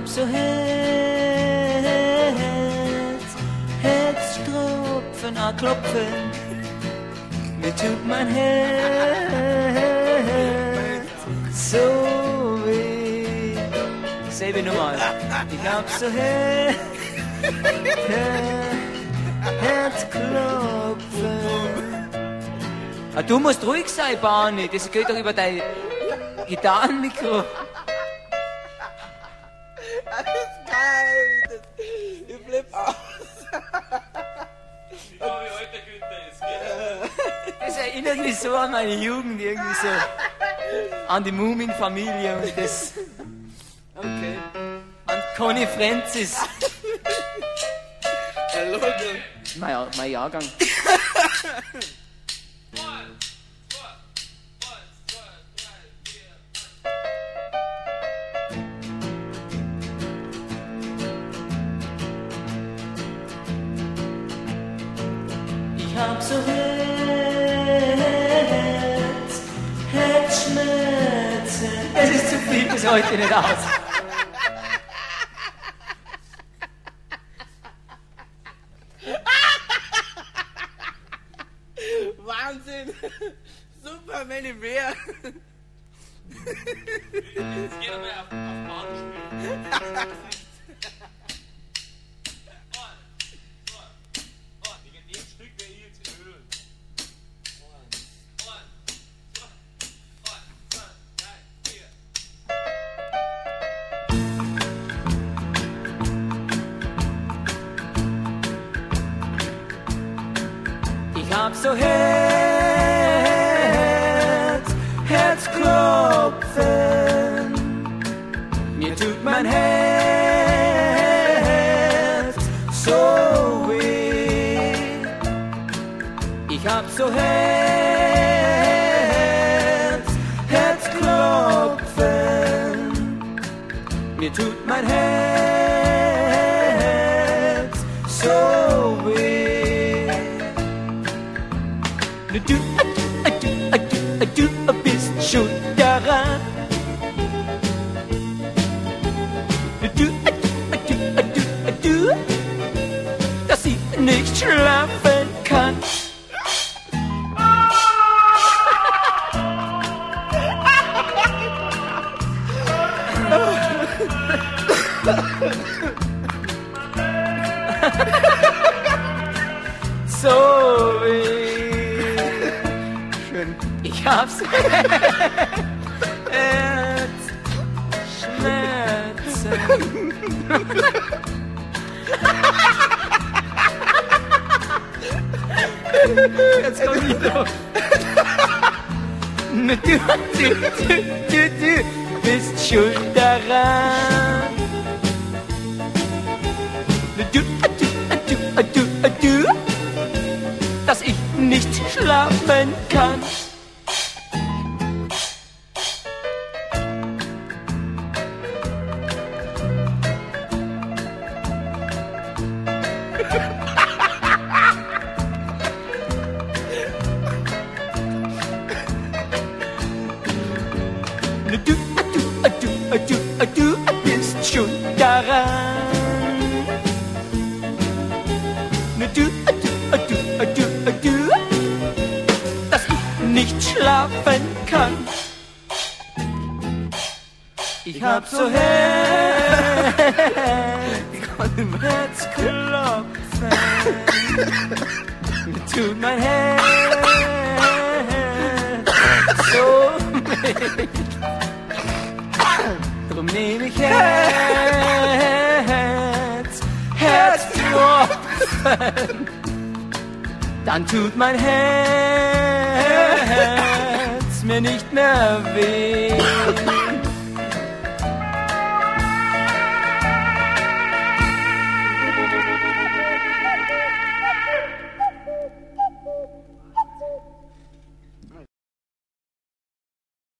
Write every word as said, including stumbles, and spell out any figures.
hab so Herz, Herzstropfen, a klopfen. Mir tut mein Herz so weh. Selbe Nummer. Ich hab so Herz, Herzklopfen. Ah, du musst ruhig sein, Barney. Das geht doch über dein Gitarrenmikro. Das ist geil. Das, ich flipp aus. Ich glaube, wie alt der Günther ist, gell? Das erinnert mich so an meine Jugend, irgendwie so. An die Mumin-Familie und das. Okay. An Conny Francis. Ja, Leute. Mein, mein Jahrgang. Ich hab so Herz, Herzschmerzen. Es ist zu viel bis heute nicht aus. Wahnsinn. Super, Manny Bär. Jetzt geht er mal auf, auf Bahn spielen. Wegen dem Stück wäre ich jetzt in Öl. Ich hab so Herz, Herzklopfen. Mir tut mein Herz so weh. Ich hab so Herz, Herzklopfen. Mir tut mein Herz so weh. Du, du, du, du, du bist schuld daran. Du, du, du, du, dass ich nicht schlafen kann. So weh. Ich hab's Herzschmerzen. Jetzt komm ich drauf. Du, du, du, du, du bist schuld daran. Du, du, du, du, du, dass ich nicht schlafen kann. Du, du, du, du, du bist schuld daran. Du, du, du, du, du, dass ich nicht schlafen kann. Ich hab so Herzklopfen. Mir tut mein Herz so weh. Drum nehm ich Herz, Herzklopfen. Dann tut mein Herz mir nicht mehr weh.